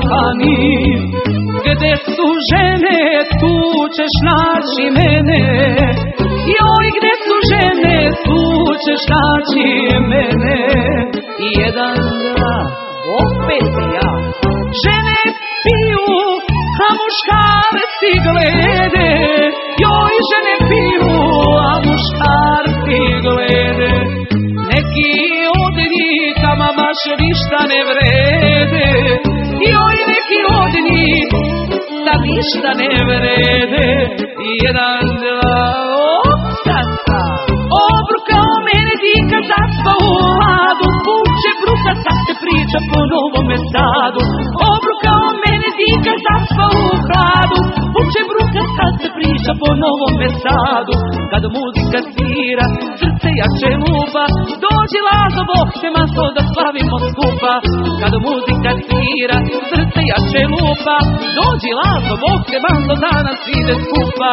zaspani. Gde su žene, tu ćeš naći mene. Joj, gde su žene, tu ćeš naći mene. Jedan, dva, opet ja. Žene piju, a muškarci glede. Joj, žene piju, a muškarci glede. Neki od njih ama baš ništa ne vrede. Joj, neki od njih da ništa ne vrede. Jedan, dva, opsata. Obrukao mene dika, zaspao u hladu. Puče bruka, sad se priča po Novome Sadu. Obrukao mene dika, zaspao u hladu. Puče bruka, sad se priča po Novome Sadu. Kad muzika svira, srce jače lupa. Dođi Lazo, Bog te maso da slavimo skupa. Kad muzika svira, srce jače lupa. Dođi Lazo, Bog te maso danas ide skupa.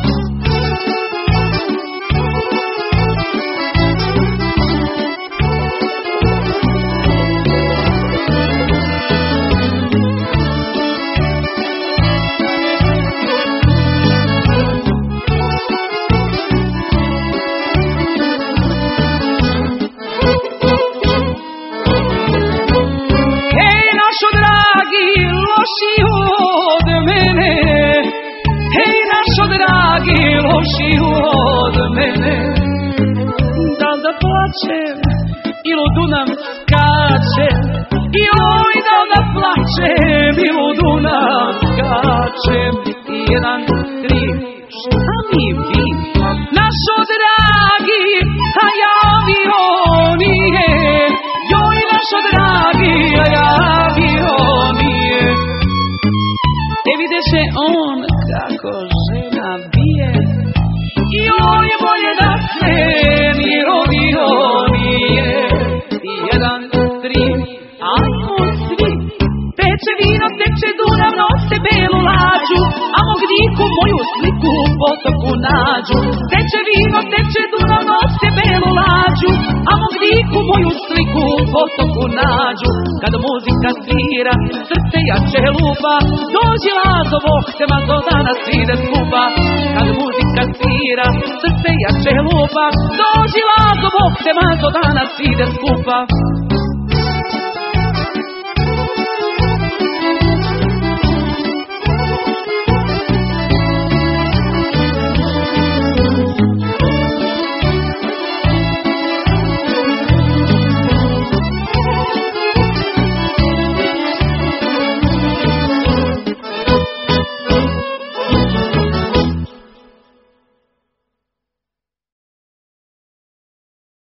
Od mene, hej našo dragi, loši od mene. Da plačem, il u Dunav skačem. Joj, da plačem, il u Dunav skačem. Jedan, tri, šta mi vi? Našo dragi, a ja avion je. Joj, našo dragi, a ja avion je. Ne videše on kako žena bije. Joj, bolje da se ni rodio nije. Jedan, tri, ajmo svi. Teče vino, teče Dunav, nose belu lađu. A mog diku moju sliku u potoku nađu. Teče vino, teče Dunav, nose belu lađu. A mog diku moju sliku u potoku nađu. Kad muzika svira, srce jače lupa. Dođi Lazo, Bog te mazo danas ide skupa. Kad muzika svira, srce jače lupa. Dođi Lazo, Bog te mazo danas ide skupa.